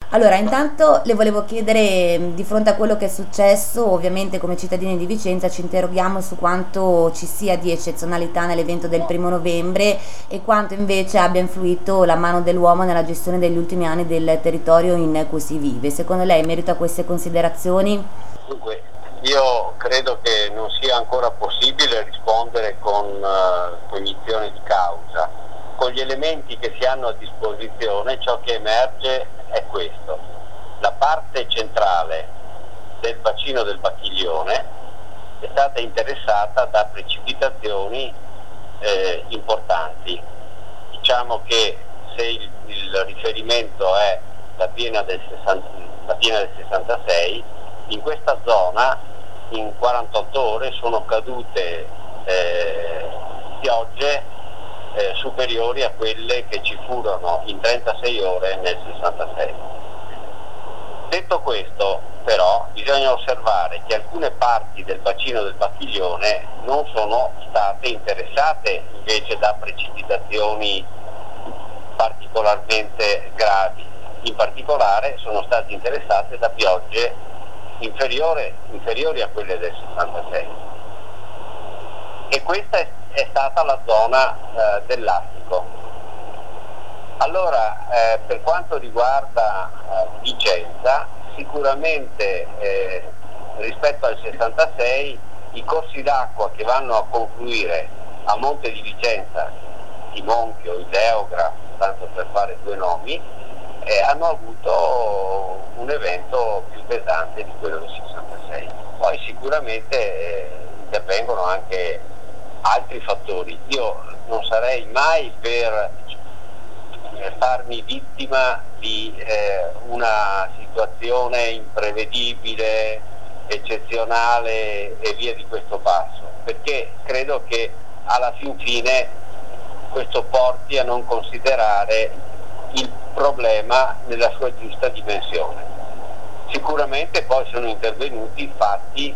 Allora, intanto le volevo chiedere, di fronte a quello che è successo, ovviamente come cittadini di Vicenza ci interroghiamo su quanto ci sia di eccezionalità nell'evento del 1° novembre e quanto invece abbia influito la mano dell'uomo nella gestione degli ultimi anni del territorio in cui si vive. Secondo lei, in merito a queste considerazioni? Dunque, io credo che non sia ancora possibile rispondere con cognizione di causa. Con gli elementi che si hanno a disposizione, ciò che emerge è questo: la parte centrale del bacino del Bacchiglione è stata interessata da precipitazioni importanti. Diciamo che se il riferimento è la piena del 66, in questa zona in 48 ore sono cadute piogge superiori a quelle che ci furono in 36 ore nel 66. Detto questo, però, bisogna osservare che alcune parti del bacino del Bacchiglione non sono state interessate invece da precipitazioni particolarmente gravi. In particolare sono state interessate da piogge inferiori a quelle del 66. E questa è stata la zona dell'Astico. Allora, per quanto riguarda Vicenza, sicuramente rispetto al 66 i corsi d'acqua che vanno a confluire a Monte di Vicenza, il Monchio, il Leogra, tanto per fare due nomi, hanno avuto un evento più pesante di quello del 66. Poi sicuramente intervengono anche altri fattori. Io non sarei mai per farmi vittima di una situazione imprevedibile, eccezionale e via di questo passo, perché credo che alla fin fine questo porti a non considerare il problema nella sua giusta dimensione. Sicuramente poi sono intervenuti fatti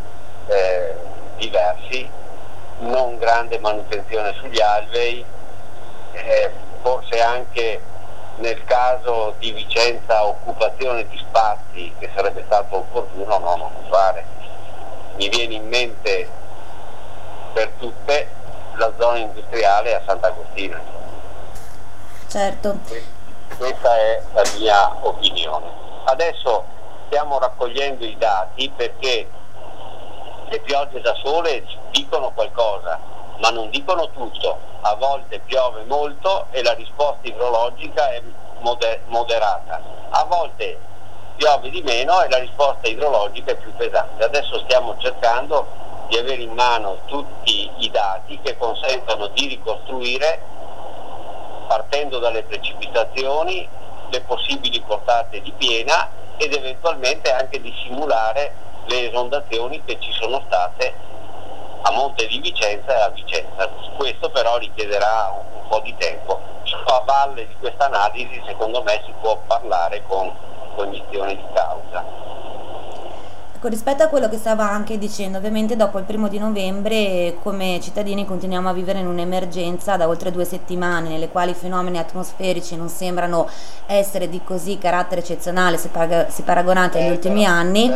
diversi, non grande manutenzione sugli alvei, forse anche nel caso di Vicenza occupazione di spazi che sarebbe stato opportuno non occupare. Mi viene in mente per tutte la zona industriale a Sant'Agostino. Certo. Questa è la mia opinione. Adesso stiamo raccogliendo i dati perché le piogge da sole dicono qualcosa, ma non dicono tutto. A volte piove molto e la risposta idrologica è moderata, a volte piove di meno e la risposta idrologica è più pesante. Adesso stiamo cercando di avere in mano tutti i dati che consentano di ricostruire, partendo dalle precipitazioni, le possibili portate di piena ed eventualmente anche di simulare le esondazioni che ci sono state a Monte di Vicenza e a Vicenza. Questo però richiederà un po' di tempo. A valle di questa analisi secondo me si può parlare con cognizione di causa. Ecco, rispetto a quello che stava anche dicendo, ovviamente dopo il 1° novembre come cittadini continuiamo a vivere in un'emergenza da oltre 2 settimane, nelle quali i fenomeni atmosferici non sembrano essere di così carattere eccezionale se paragonati agli ultimi anni.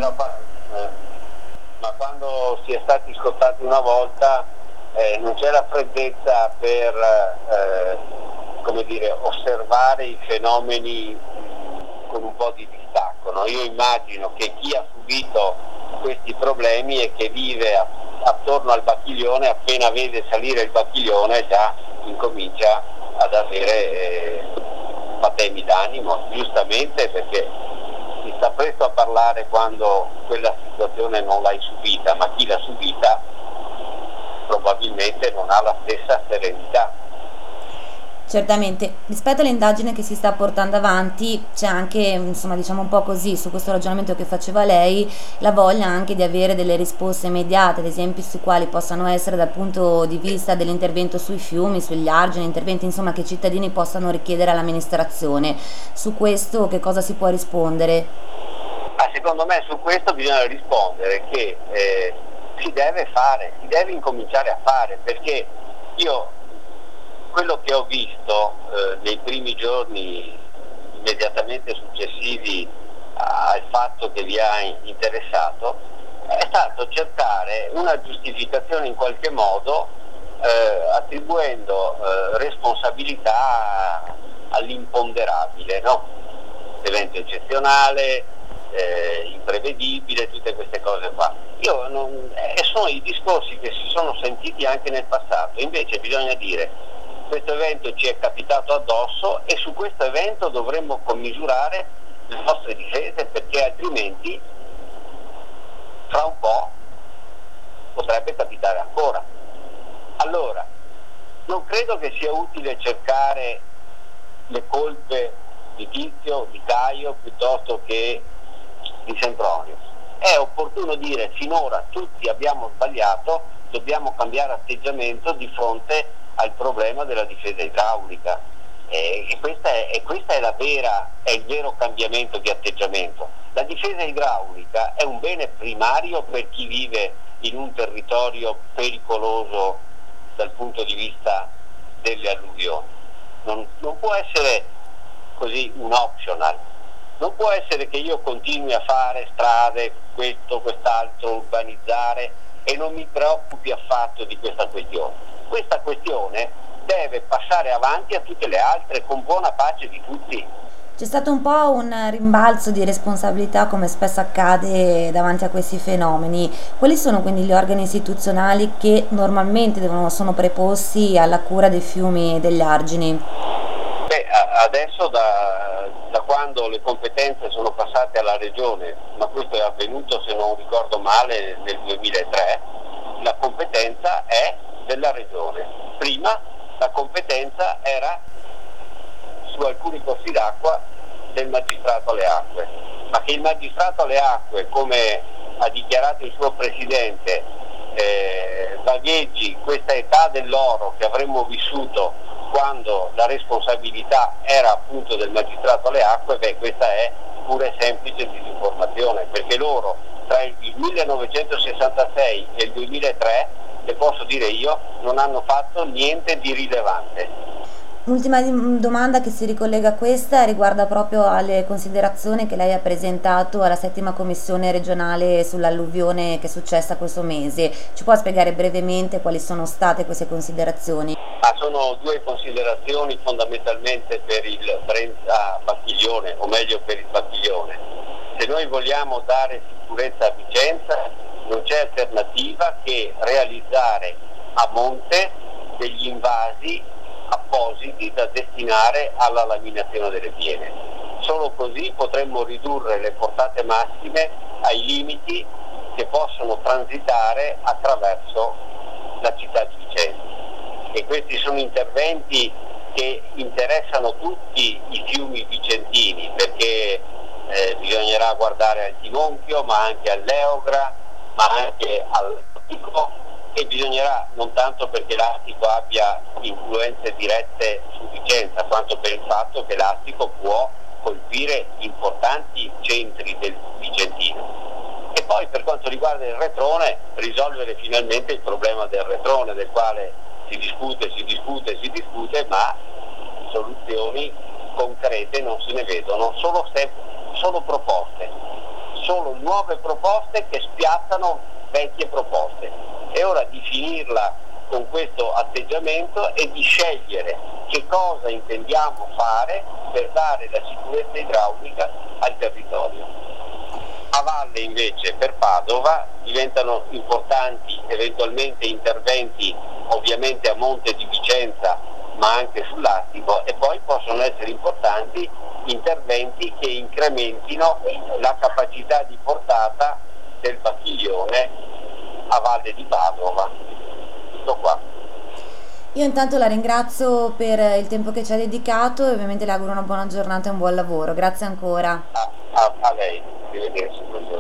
Ma quando si è stati scottati una volta non c'è la freddezza per osservare i fenomeni con un po' di distacco, no? Io immagino che chi ha subito questi problemi e che vive attorno al Bacchiglione, appena vede salire il Bacchiglione già incomincia ad avere patemi d'animo, giustamente, perché si sta presto a parlare quando quella situazione non l'hai subita, ma chi l'ha subita probabilmente non ha la stessa serenità. Certamente, rispetto all'indagine che si sta portando avanti c'è anche, insomma, diciamo un po' così, su questo ragionamento che faceva lei, la voglia anche di avere delle risposte immediate, ad esempio su quali possano essere dal punto di vista dell'intervento sui fiumi, sugli argini, interventi insomma che i cittadini possano richiedere all'amministrazione. Su questo che cosa si può rispondere? Secondo me su questo bisogna rispondere che si deve incominciare a fare, perché io quello che ho visto nei primi giorni immediatamente successivi al fatto che vi ha interessato, è stato cercare una giustificazione in qualche modo, attribuendo responsabilità all'imponderabile, no? Evento eccezionale, imprevedibile, tutte queste cose qua. E sono i discorsi che si sono sentiti anche nel passato. Invece bisogna dire: questo evento ci è capitato addosso e su questo evento dovremmo commisurare le nostre difese, perché altrimenti fra un po' potrebbe capitare ancora. Allora, non credo che sia utile cercare le colpe di Tizio, di Caio, piuttosto che di Sempronio. È opportuno dire: finora tutti abbiamo sbagliato, dobbiamo cambiare atteggiamento di fronte al problema della difesa idraulica. E questa è il vero cambiamento di atteggiamento. La difesa idraulica è un bene primario per chi vive in un territorio pericoloso dal punto di vista delle alluvioni. Non può essere così un optional. Non può essere che io continui a fare strade, questo, quest'altro, urbanizzare e non mi preoccupi affatto di questa questione. Questa questione deve passare avanti a tutte le altre, con buona pace di tutti. C'è stato un po' un rimbalzo di responsabilità, come spesso accade davanti a questi fenomeni. Quali sono quindi gli organi istituzionali che normalmente sono preposti alla cura dei fiumi e degli argini? Adesso da quando le competenze sono passate alla Regione, ma questo è avvenuto, se non ricordo male, nel 2003, la competenza è della Regione. Prima la competenza era su alcuni corsi d'acqua del magistrato alle acque, ma che il magistrato alle acque, come ha dichiarato il suo presidente, vagheggi questa età dell'oro che avremmo vissuto quando la responsabilità era appunto del magistrato alle acque, questa è pure semplice disinformazione, perché loro tra il 1966 e il 2003, le posso dire io, non hanno fatto niente di rilevante. L'ultima domanda che si ricollega a questa riguarda proprio alle considerazioni che lei ha presentato alla 7ª commissione regionale sull'alluvione che è successa questo mese. Ci può spiegare brevemente quali sono state queste considerazioni? Sono due considerazioni fondamentalmente per il Brenta Bacchiglione, o meglio per il Bacchiglione. Se noi vogliamo dare sicurezza a Vicenza, non c'è alternativa che realizzare a monte degli invasi appositi da destinare alla laminazione delle piene. Solo così potremmo ridurre le portate massime ai limiti che possono transitare attraverso la città di Vicenza. E questi sono interventi che interessano tutti i fiumi vicentini, perché bisognerà guardare al Tinonchio, ma anche all'Eogra, ma anche all'Attico, e bisognerà, non tanto perché l'Attico abbia influenze dirette su Vicenza, quanto per il fatto che l'Attico può colpire importanti centri del Vicentino. E poi per quanto riguarda il Retrone, risolvere finalmente il problema del Retrone, del quale si discute, ma soluzioni concrete non se ne vedono, solo proposte, solo nuove proposte che spiazzano vecchie proposte. È ora di finirla con questo atteggiamento e di scegliere che cosa intendiamo fare per dare la sicurezza idraulica al territorio. A valle invece, per Padova, diventano importanti eventualmente interventi ovviamente a monte di Vicenza, ma anche sull'Attico, e poi possono essere importanti interventi che incrementino la capacità di portata del Bacchiglione a valle di Padova. Tutto qua. Io intanto la ringrazio per il tempo che ci ha dedicato e ovviamente le auguro una buona giornata e un buon lavoro. Grazie ancora. A lei, arrivederci.